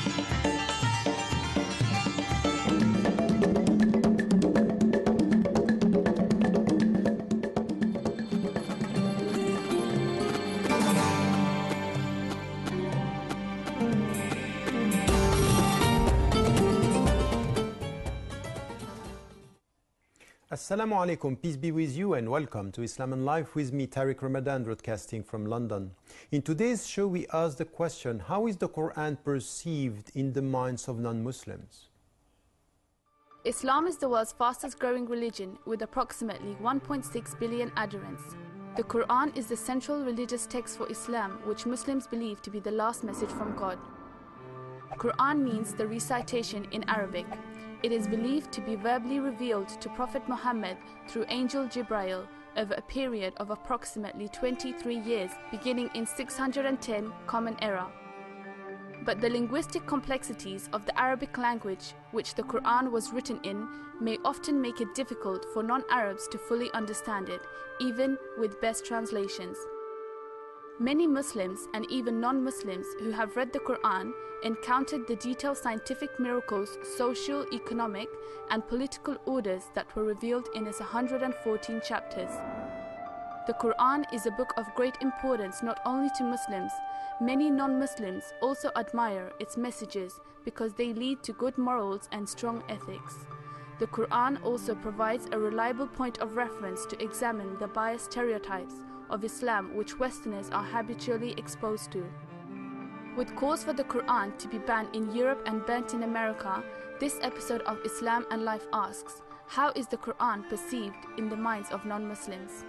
Assalamu alaikum, peace be with you, and welcome to Islam and Life with me, Tariq Ramadan, broadcasting from London. In today's show, we ask the question, how is the Quran perceived in the minds of non-Muslims? Islam is the world's fastest growing religion with approximately 1.6 billion adherents. The Quran is the central religious text for Islam, which Muslims believe to be the last message from God. Quran means the recitation in Arabic. It is believed to be verbally revealed to Prophet Muhammad through Angel Jibreel over a period of approximately 23 years, beginning in 610 Common Era. But the linguistic complexities of the Arabic language, which the Quran was written in, may often make it difficult for non-Arabs to fully understand it, even with best translations. Many Muslims and even non-Muslims who have read the Quran encountered the detailed scientific miracles, social, economic, and political orders that were revealed in its 114 chapters. The Quran is a book of great importance not only to Muslims. Many non-Muslims also admire its messages because they lead to good morals and strong ethics. The Quran also provides a reliable point of reference to examine the biased stereotypes of Islam which Westerners are habitually exposed to. With calls for the Quran to be banned in Europe and burnt in America, this episode of Islam and Life asks, how is the Quran perceived in the minds of non-Muslims?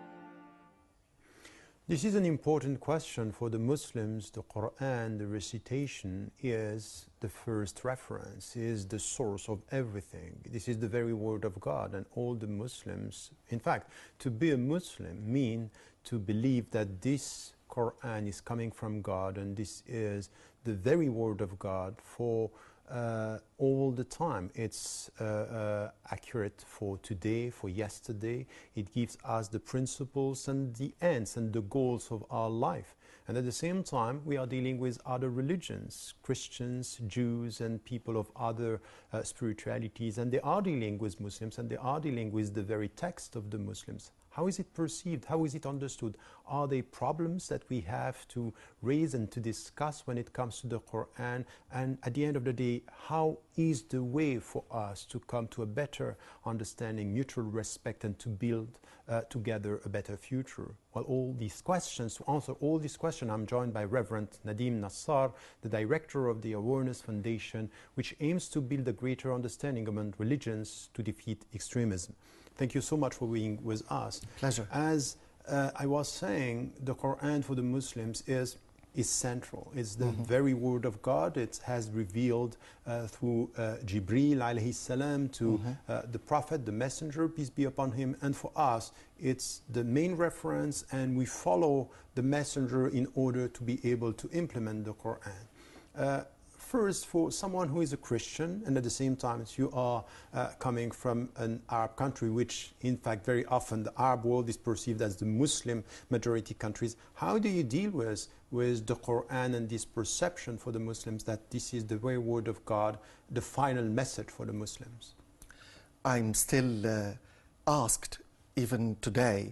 This is an important question for the Muslims. The Quran, the recitation, is the first reference, is the source of everything. This is the very word of God, and all the Muslims, in fact, to be a Muslim means to believe that this Quran is coming from God, and this is the very word of God for all the time. It's accurate for today, for yesterday. It gives us the principles and the ends and the goals of our life. And at the same time, we are dealing with other religions, Christians, Jews, and people of other spiritualities. And they are dealing with Muslims, and they are dealing with the very text of the Muslims. How is it perceived? How is it understood? Are there problems that we have to raise and to discuss when it comes to the Quran? And at the end of the day, how is the way for us to come to a better understanding, mutual respect, and to build together a better future? Well, all these questions, to answer all these questions, I'm joined by Reverend Nadim Nassar, the director of the Awareness Foundation, which aims to build a greater understanding among religions to defeat extremism. Thank you so much for being with us. Pleasure. As I was saying, the Quran for the Muslims is central. It's the very word of God. It has revealed through Jibreel alayhi salam to the Prophet, the Messenger, peace be upon him. And for us, it's the main reference, and we follow the Messenger in order to be able to implement the Quran. First, for someone who is a Christian, and at the same time you are coming from an Arab country, which in fact very often the Arab world is perceived as the Muslim majority countries, how do you deal with the Quran and this perception for the Muslims that this is the very word of God, the final message for the Muslims? I'm still asked, even today,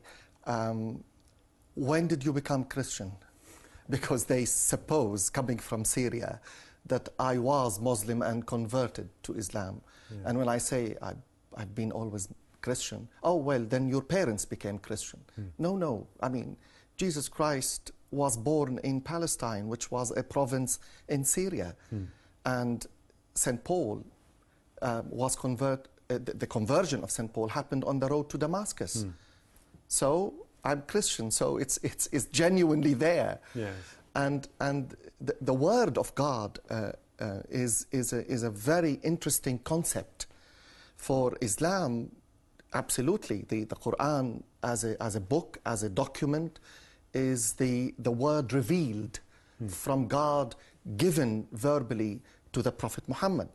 when did you become Christian? Because they suppose, coming from Syria, that I was Muslim and converted to Islam. Yeah. And when I say I've been always Christian, oh, well, then your parents became Christian. No. I mean, Jesus Christ was born in Palestine, which was a province in Syria. And St. Paul was the conversion of St. Paul happened on the road to Damascus. So I'm Christian, so it's genuinely there. Yes. And the word of God is a very interesting concept for Islam. Absolutely, the Quran as a book, as a document, is the word revealed from God, given verbally to the Prophet Muhammad.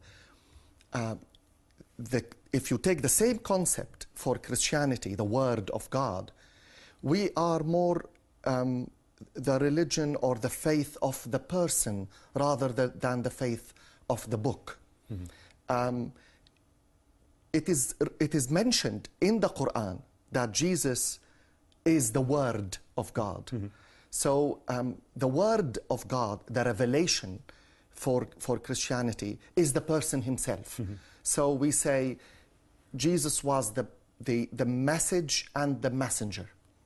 If you take the same concept for Christianity, the word of God, we are more the religion or the faith of the person rather than the faith of the book. It is mentioned in the Quran that Jesus is the Word of God. So the Word of God, the revelation for Christianity, is the person himself. So we say Jesus was the message and the messenger.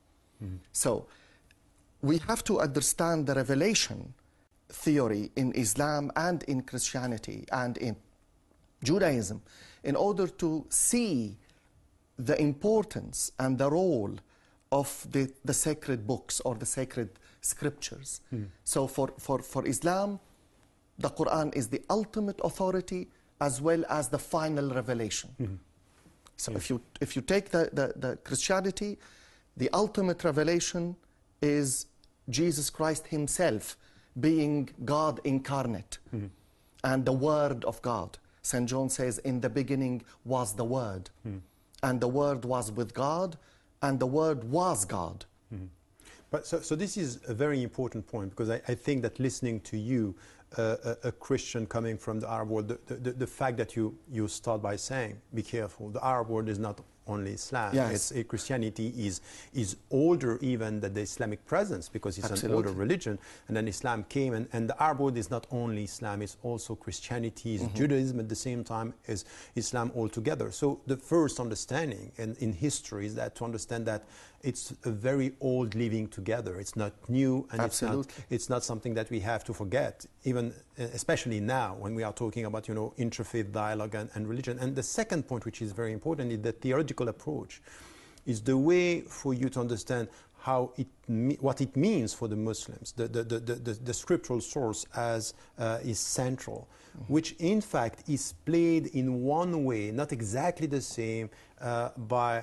So we have to understand the revelation theory in Islam and in Christianity and in Judaism in order to see the importance and the role of the sacred books or the sacred scriptures. So for Islam, the Quran is the ultimate authority as well as the final revelation. So if you take the Christianity, the ultimate revelation is Jesus Christ himself being God incarnate and the Word of God. St. John says, in the beginning was the Word, and the Word was with God, and the Word was God. But so this is a very important point, because I think that listening to you, a Christian coming from the Arab world, the fact that you start by saying, be careful, the Arab world is not only Islam. Yes. Christianity is older even than the Islamic presence, because it's an older religion. And then Islam came, and the Arab world is not only Islam, it's also Christianity, it's Judaism at the same time as Islam altogether. So the first understanding in history is that to understand that it's a very old living together. It's not new, and it's not something that we have to forget, even especially now when we are talking about interfaith dialogue and religion. And the second point, which is very important, is the theological approach. Is the way for you to understand what it means for the Muslims. The scriptural source is central, which in fact is played in one way, not exactly the same, by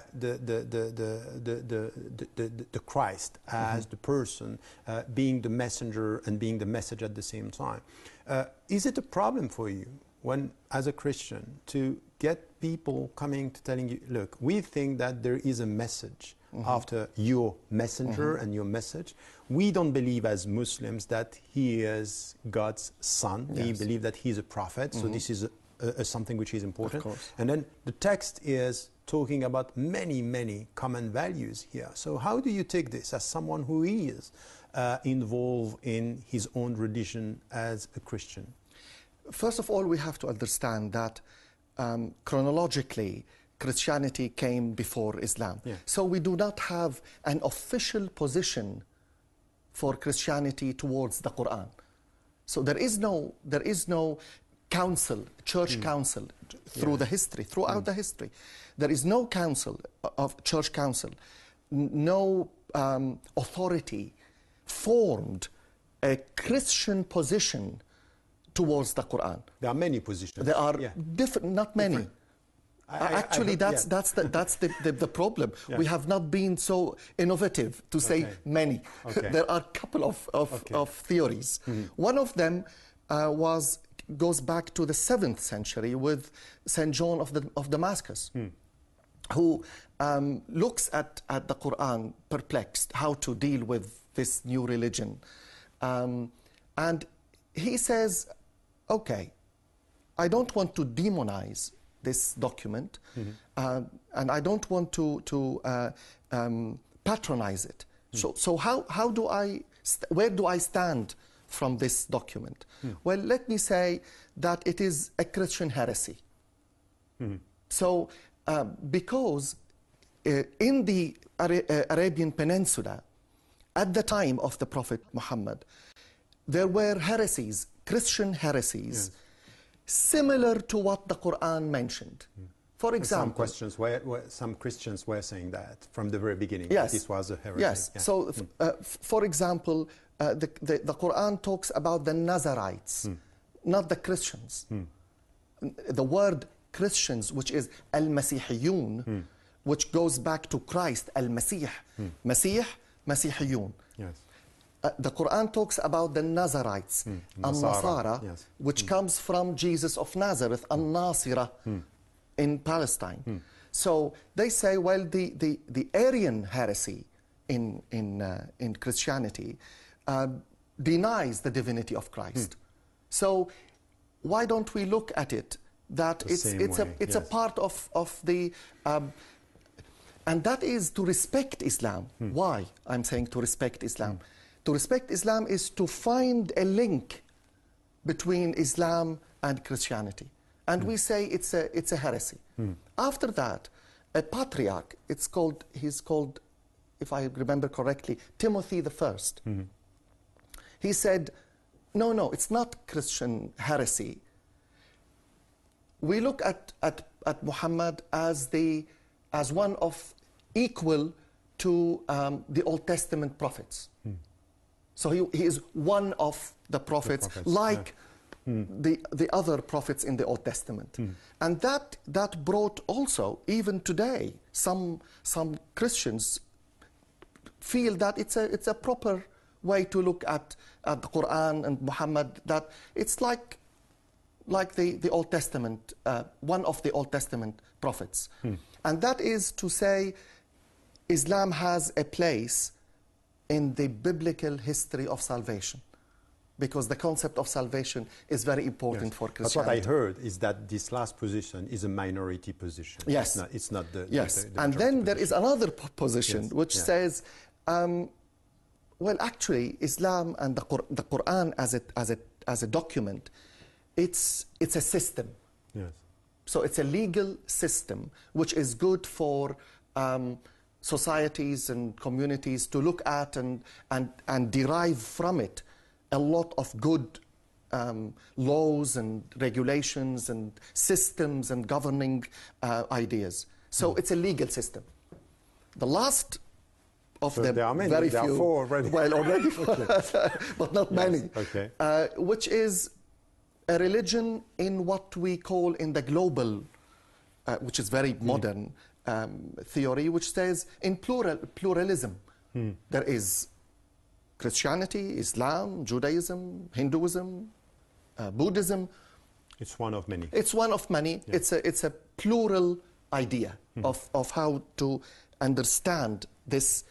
the Christ as the person, being the messenger and being the message at the same time. Is it a problem for you when, as a Christian, to get people coming to telling you, look, we think that there is a message after your messenger and your message. We don't believe as Muslims that he is God's son. Yes. We believe that he's a prophet. So this is something which is important. And then the text is talking about many, many common values here. So how do you take this as someone who is involved in his own religion as a Christian? First of all, we have to understand that chronologically, Christianity came before Islam. Yeah. So we do not have an official position for Christianity towards the Quran. So there is no council, church council throughout the history. There is no council of church council, no authority formed a Christian position towards the Quran. There are many positions. There are different, not many. Actually, that's the problem. Yeah. We have not been so innovative to say many. There are a couple of theories. One of them goes back to the 7th century with St. John of Damascus, who looks at the Quran perplexed, how to deal with this new religion. And he says, okay, I don't want to demonize this document, and I don't want to patronize it. So how do where do I stand from this document? Well, let me say that it is a Christian heresy. So because in the Arabian Peninsula, at the time of the Prophet Muhammad, there were heresies, Christian heresies, similar to what the Quran mentioned. For example, some Christians were saying that from the very beginning. Yes. This was a heresy. Yes. Yeah. So, for example, the Quran talks about the Nazarites, not the Christians. The word Christians, which is al-Masihiyun, which goes back to Christ, al-Masih. Masih, Masihiyun. Yes. The Quran talks about the Nazarites, An-Nasara, which comes from Jesus of Nazareth, An-Nasira, in Palestine. So they say, well, the Arian heresy in Christianity denies the divinity of Christ. So why don't we look at it that it's a part of the and that is to respect Islam. Why I'm saying to respect Islam? To respect Islam is to find a link between Islam and Christianity, and we say it's a heresy. After that, a patriarch, he's called, if I remember correctly, Timothy the First. He said, no, it's not Christian heresy. We look at Muhammad as one of equal to the Old Testament prophets. So he is one of the prophets, like the other prophets in the Old Testament. And that brought also, even today, some Christians feel that it's a proper way to look at the Quran and Muhammad, that it's like the Old Testament, one of the Old Testament prophets. And that is to say, Islam has a place in the biblical history of salvation, because the concept of salvation is very important for Christianity. But what I heard is that this last position is a minority position. Yes. It's not the Yes. the And then there position. is another position which says, well, actually, Islam and the Quran as a document, it's a system. Yes. So it's a legal system which is good for societies and communities to look at and derive from it a lot of good laws and regulations and systems and governing ideas. So it's a legal system. The last of So the there are many. very There are few, four already. well, already, but not many. Okay. Which is a religion in what we call in the global, which is very modern theory, which says in pluralism. There is Christianity, Islam, Judaism, Hinduism, Buddhism. It's one of many. It's one of many. Yeah. It's a plural idea of how to understand this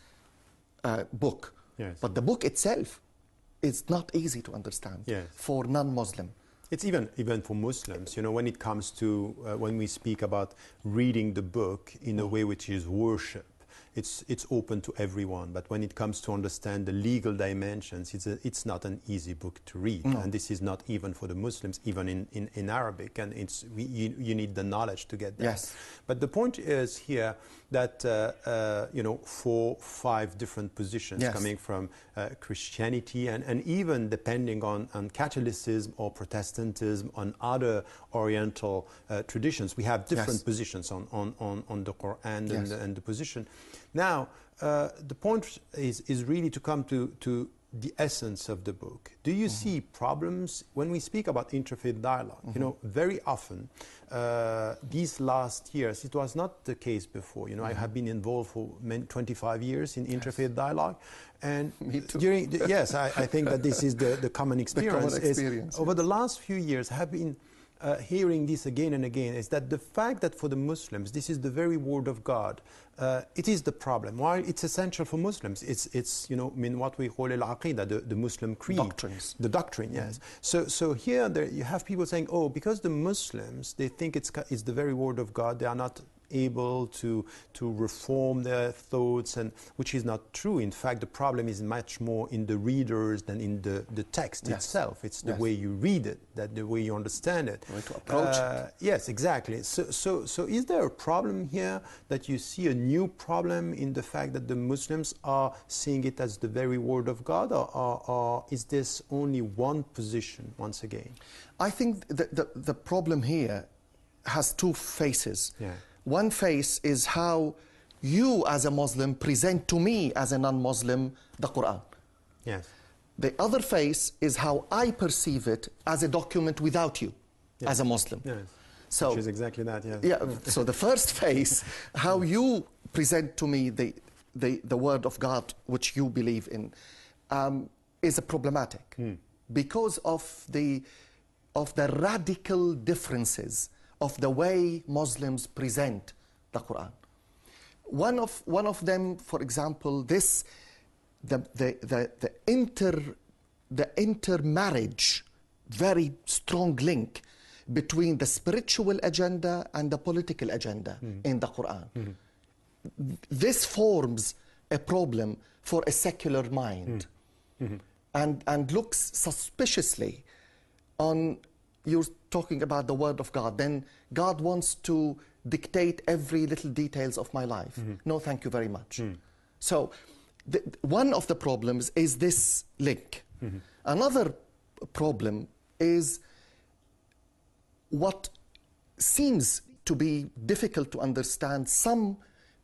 book. Yes. But the book itself is not easy to understand for non-Muslim. It's even for Muslims, you know, when it comes to, when we speak about reading the book in a way which is worship, it's open to everyone. But when it comes to understand the legal dimensions, it's not an easy book to read. No. And this is not even for the Muslims, even in Arabic. And you need the knowledge to get that. Yes. But the point is here that, you know, 4-5 different positions coming from Christianity and even depending on Catholicism or Protestantism, on other Oriental traditions, we have different positions on the Quran and the position. Now, the point is really to come to the essence of the book. Do you see problems when we speak about interfaith dialogue? You know, very often, these last years, it was not the case before. You know, I have been involved for 25 years in interfaith dialogue. And me too. Yes, I think that this is the common experience. The common experience. Over the last few years, I have been hearing this again and again, is that the fact that for the Muslims, this is the very word of God, it is the problem. While it's essential for Muslims, it's you know, in what we call al-aqidah, the Muslim creed. Doctrines. The doctrine, yes. So here you have people saying, oh, because the Muslims, they think it's the very word of God, they are not able to reform their thoughts, and which is not true. In fact, the problem is much more in the readers than in the text itself. It's the way you read it, that the way you understand it. The way to approach it. Yes, exactly. So is there a problem here that you see a new problem in the fact that the Muslims are seeing it as the very word of God, or is this only one position once again? I think the problem here has two faces. Yeah. One face is how you as a Muslim present to me as a non-Muslim the Quran. Yes. The other face is how I perceive it as a document without you as a Muslim. Yes. So, which is exactly that, yes. Yeah. So the first face, how you present to me the word of God which you believe in, is problematic because of the radical differences of the way Muslims present the Quran. One of them, for example, the intermarriage very strong link between the spiritual agenda and the political agenda in the Quran. This forms a problem for a secular mind and looks suspiciously on, you're talking about the word of God, then God wants to dictate every little details of my life. No, thank you very much. So one of the problems is this link. Another problem is what seems to be difficult to understand, some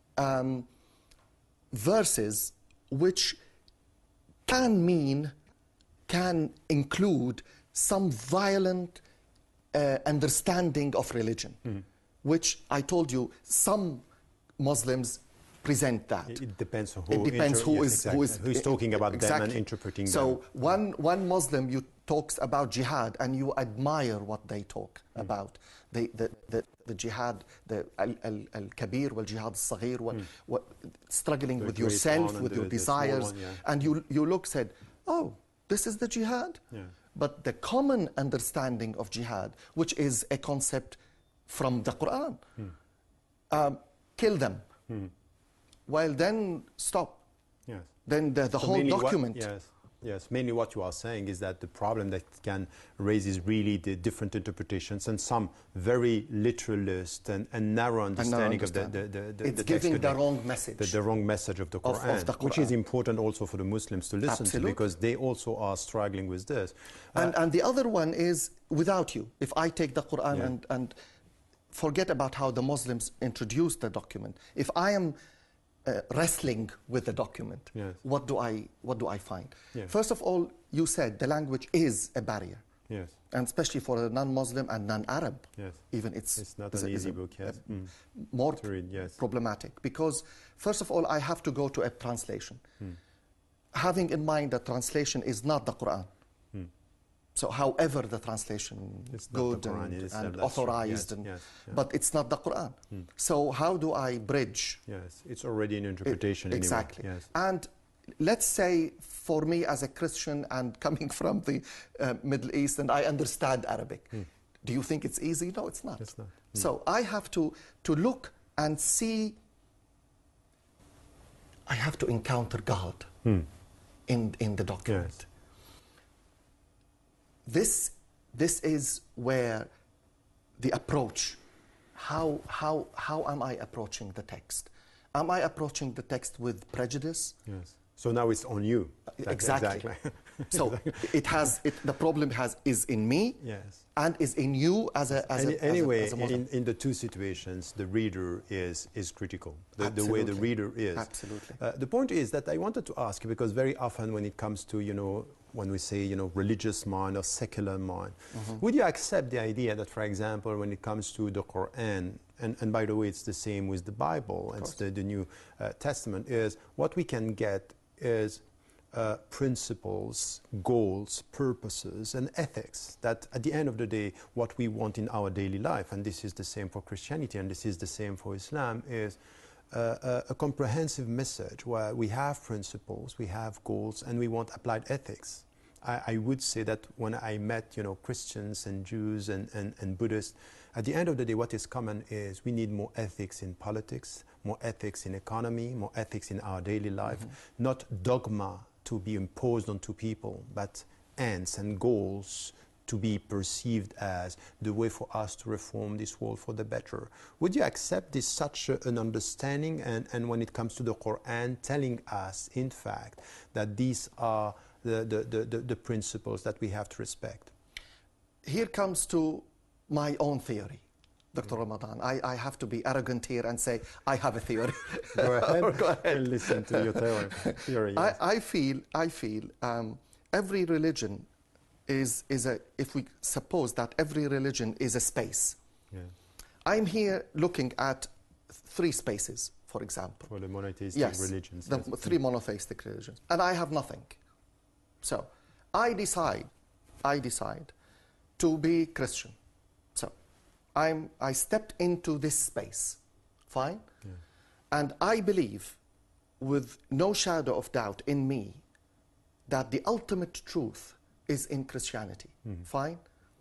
verses which can include some violent understanding of religion, which I told you some Muslims present that. It depends on who who's talking about them and interpreting them. So one Muslim, you talks about jihad and you admire what they talk about. The jihad, the al-kabir, wal-jihad al-saghir, struggling with yourself, with your desires. And you look, said, oh, this is the jihad? But the common understanding of jihad, which is a concept from the Quran, kill them. Well, then stop. Yes. Then the whole document. Yes, mainly what you are saying is that the problem that can raise is really the different interpretations and some very literalist and narrow understanding of the it's text giving the wrong message. The wrong message of the Quran, which is important also for the Muslims to listen to, because they also are struggling with this. And the other one is without you. If I take the Quran and forget about how the Muslims introduced the document, if I am wrestling with the document, what do I find? First of all, you said the language is a barrier, and especially for a non-Muslim and non-Arab, even it's not an easy book, more to read, problematic, because first of all I have to go to a translation, having in mind that translation is not the Quran. So however the translation is good and authorized, but it's not the Quran. So how do I bridge? Yes, it's already an interpretation exactly. Anyway. And let's say for me as a Christian and coming from the Middle East, and I understand Arabic, do you think it's easy? No, it's not. It's not. So I have to look and see, I have to encounter God in the document. This is where the approach, how am I approaching the text? Am I approaching the text with prejudice? Yes. So now it's on you. Exactly. So the problem is in me, and is in you as a Muslim. In the two situations, the reader is critical. The way the reader is. Absolutely. The point is that I wanted to ask you, because very often when it comes to when we say religious mind or secular mind, would you accept the idea that, for example, when it comes to the Quran, and by the way, it's the same with the Bible, it's the New Testament, is what we can get is principles, goals, purposes, and ethics that at the end of the day, what we want in our daily life, and this is the same for Christianity and this is the same for Islam, is a comprehensive message where we have principles, we have goals, and we want applied ethics. I would say that when I met Christians and Jews and Buddhists, at the end of the day, what is common is we need more ethics in politics, more ethics in economy, more ethics in our daily life, not dogma to be imposed onto people, but ends and goals to be perceived as the way for us to reform this world for the better. Would you accept this such an understanding, and when it comes to the Quran telling us, in fact, that these are the principles that we have to respect? Here comes to my own theory, Dr. Ramadan. I have to be arrogant here and say, I have a theory. Go ahead. Go ahead and listen to your theory. Yes. I feel every religion if we suppose that every religion is a space. I'm here looking at three spaces, for example. For the monotheistic religions. The three monotheistic religions. And I have nothing. So I decide to be Christian. So I stepped into this space. Fine? And I believe with no shadow of doubt in me that the ultimate truth is in Christianity. Fine.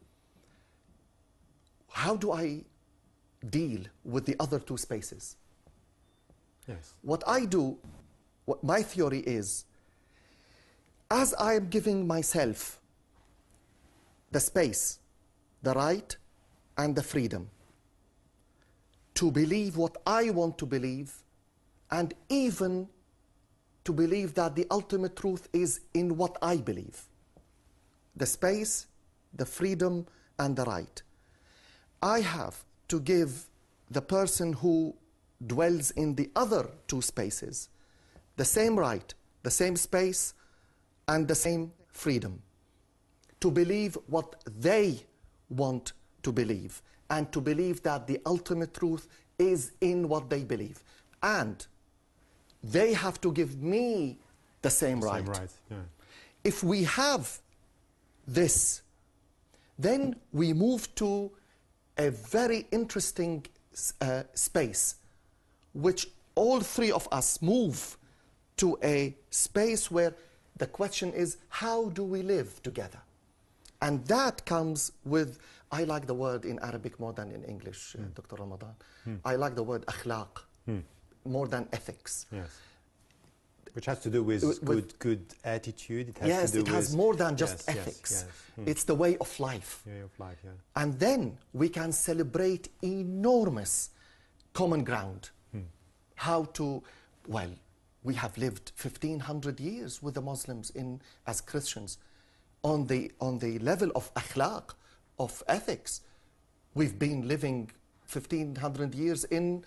How do I deal with the other two spaces? Yes. What I do, what my theory is, as I am giving myself the space, the right, and the freedom to believe what I want to believe, and even to believe that the ultimate truth is in what I believe. The space, the freedom, and the right. I have to give the person who dwells in the other two spaces the same right, the same space, and the same freedom to believe what they want to believe, and to believe that the ultimate truth is in what they believe. And they have to give me the same right. Same right, yeah. If we have this, then we move to a very interesting space, which all three of us move to a space where the question is, how do we live together? And that comes with, I like the word in Arabic more than in English, Dr. Ramadan. I like the word akhlaq more than ethics. Yes. Which has to do with good attitude. It has yes, to do it has with, more than just ethics. It's the way of life. Way of life, yeah. And then we can celebrate enormous common ground. How to, well, we have lived 1,500 years with the Muslims as Christians. On the level of akhlaq, of ethics, we've been living 1,500 years in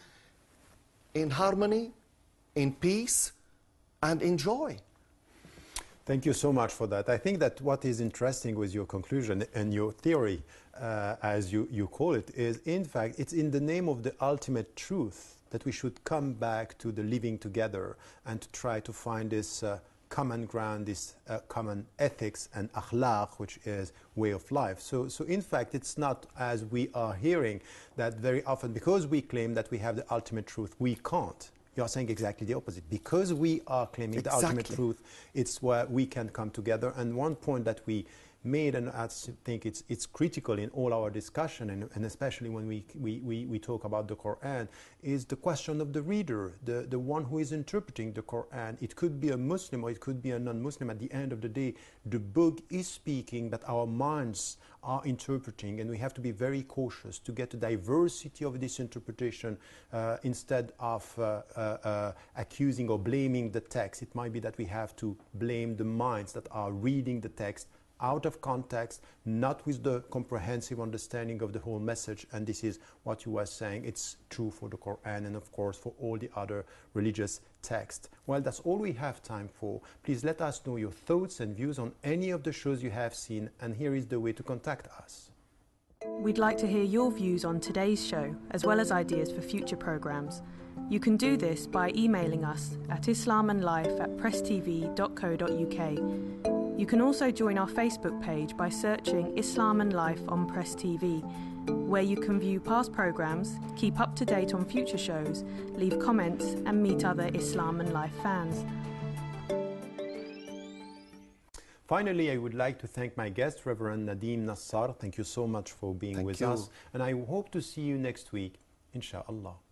harmony, in peace, and in joy. Thank you so much for that. I think that what is interesting with your conclusion and your theory, as you call it, is in fact it's in the name of the ultimate truth that we should come back to the living together and to try to find this common ground, this common ethics and akhlaq, which is way of life. So in fact, it's not, as we are hearing, that very often, because we claim that we have the ultimate truth, we can't. You are saying exactly the opposite. Because we are claiming the ultimate truth, it's where we can come together. And one point that we made, and I think it's critical in all our discussion, and especially when we talk about the Quran, is the question of the reader, the one who is interpreting the Quran. It could be a Muslim or it could be a non-Muslim. At the end of the day, the book is speaking, but our minds are interpreting, and we have to be very cautious to get a diversity of this interpretation instead of accusing or blaming the text. It might be that we have to blame the minds that are reading the text out of context, not with the comprehensive understanding of the whole message. And this is what you were saying. It's true for the Quran and, of course, for all the other religious texts. Well, that's all we have time for. Please let us know your thoughts and views on any of the shows you have seen, and here is the way to contact us. We'd like to hear your views on today's show, as well as ideas for future programmes. You can do this by emailing us at islamandlife@presstv.co.uk. You can also join our Facebook page by searching Islam and Life on Press TV, where you can view past programmes, keep up to date on future shows, leave comments and meet other Islam and Life fans. Finally, I would like to thank my guest, Reverend Nadeem Nassar. Thank you so much for being with us. And I hope to see you next week, inshallah.